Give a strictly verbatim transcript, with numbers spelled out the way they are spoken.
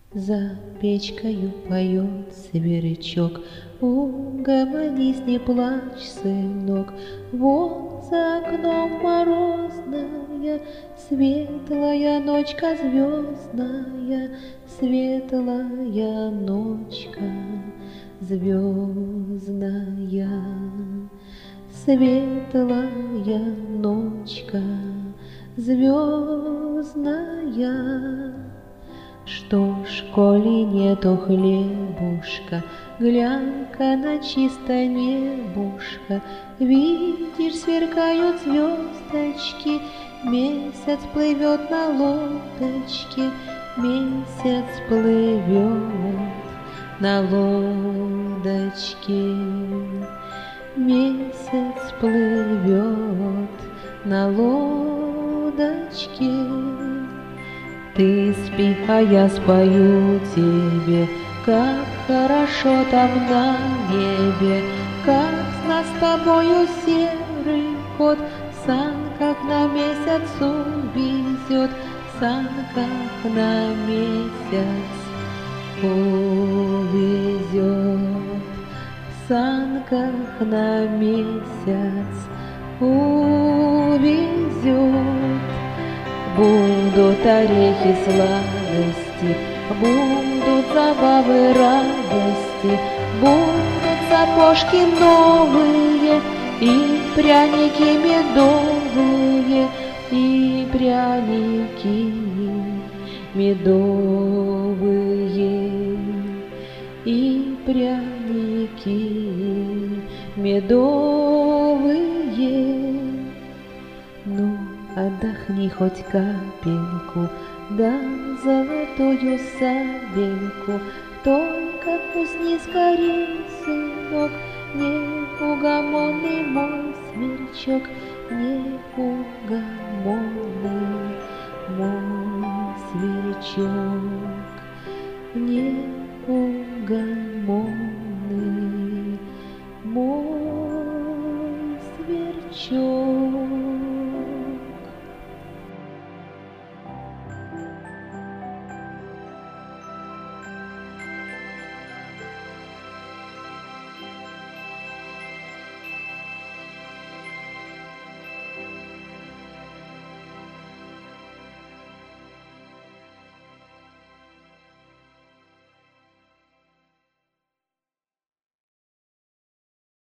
За печкою поет сверчок, угомонись, не плачь, сынок. Вон за окном морозная, светлая ночка звездная, светлая ночка звездная, светлая ночка звездная. Что ж, коли нету хлебушка, глянь-ка на чистое небушка. Видишь, сверкают звездочки, месяц плывет на лодочке, месяц плывет на лодочке, месяц плывет на лодочке. Ты спи, а я спою тебе, как хорошо там на небе, как с нас с тобою серый кот в санках на месяц увезет, в санках на месяц увезет, в санках на месяц увезет. Будут орехи сладости, будут забавы радости, будут сапожки новые и пряники медовые, и пряники медовые, и пряники медовые. Ну, отдохни хоть капельку, да золотую сабельку, только усни скорей, сынок, неугомонный мой сверчок, неугомонный мой сверчок, неугомонный.